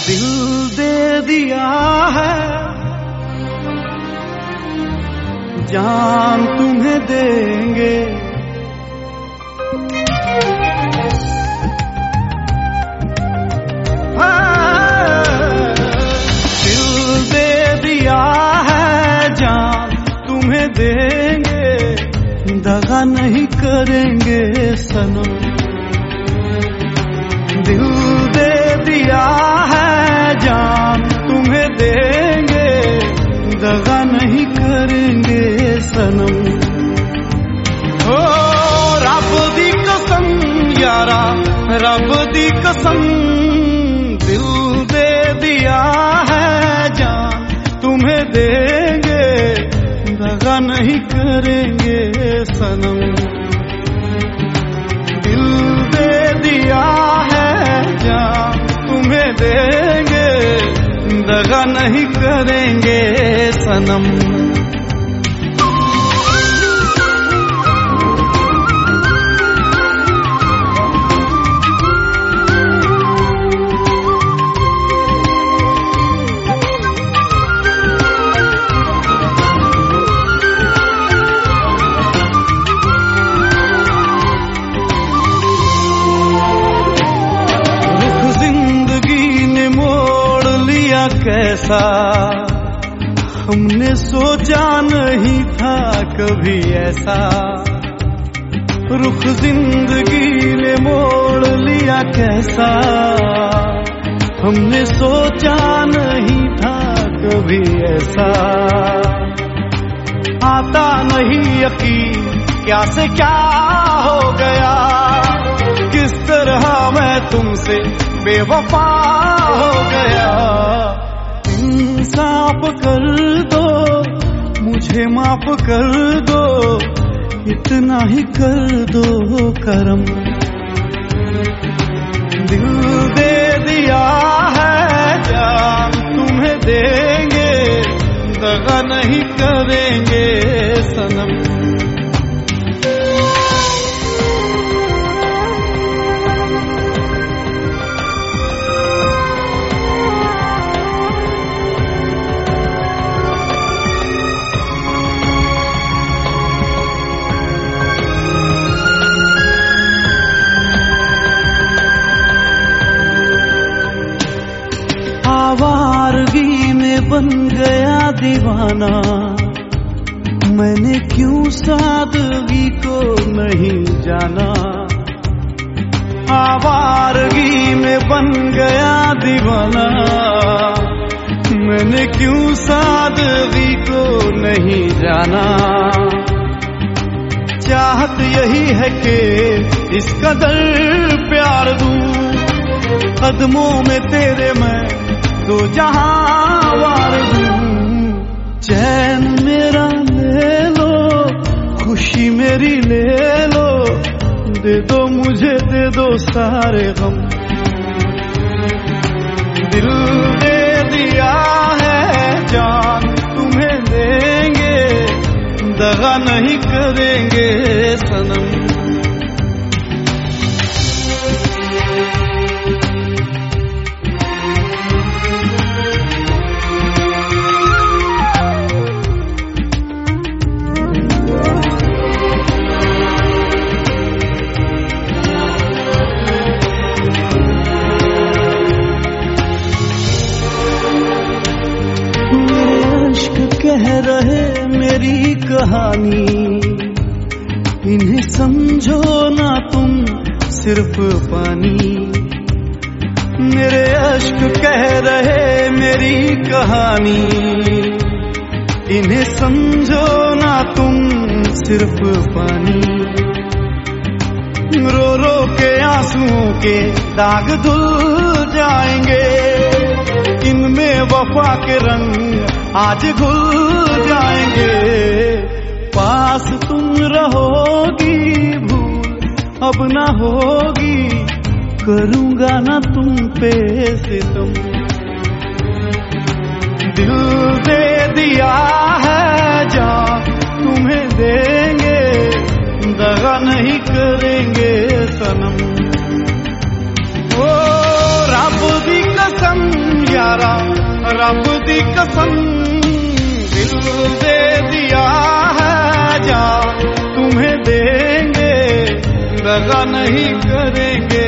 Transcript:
दिल दे दिया है, जान तुम्हें देंगे। दिल दे दिया है, जान तुम्हें देंगे, दगा नहीं करेंगे सनम। दिल दे दिया है, जान तुम्हें देंगे, दगा नहीं करेंगे सनम। ओ रब दी कसम यारा, रब दी कसम, दिल दे दिया है, जान तुम्हें देंगे, दगा नहीं करेंगे सनम। दिल दे दिया है, जान तुम्हें देंगे, दगा नहीं करेंगे सनम। कैसा हमने सोचा नहीं था कभी ऐसा, रुख जिंदगी ने मोड़ लिया कैसा, हमने सोचा नहीं था कभी ऐसा। आता नहीं यकीन क्या से क्या हो गया, किस तरह मैं तुमसे बेवफा हो गया। इंसाफ कर दो, मुझे माफ कर दो, इतना ही कर दो करम। दिल दे दिया है, जान तुम्हें देंगे, दगा नहीं करेंगे सनम। आवारगी में बन गया दीवाना, मैंने क्यों सादगी को नहीं जाना। आवारगी में बन गया दीवाना, मैंने क्यों सादगी को नहीं जाना। चाहत यही है कि इस कदर प्यार दूं, कदमों में तेरे मैं दो जहां वार दूं। चैन मेरा ले लो, खुशी मेरी ले लो, दे दो मुझे दे दो सारे गम। दिल दे दिया है, जान तुम्हें देंगे, दगा नहीं करेंगे सनम। कह रहे मेरी कहानी, इन्हें समझो ना तुम सिर्फ पानी। मेरे अश्क कह रहे मेरी कहानी, इन्हें समझो ना तुम सिर्फ पानी। रो रो के आंसुओं के दाग धुल जाएंगे, इनमें वफा के रंग आज घुल जाएंगे। पास तुम रहोगी, भूल अब ना होगी, करूंगा ना तुम पे सितम। दिल दे दिया है, जान तुम्हें देंगे, दगा नहीं करेंगे सनम। ओ रब दी कसम दी कसम दिल दे दिया है, जा तुम्हें देंगे दगा नहीं करेंगे।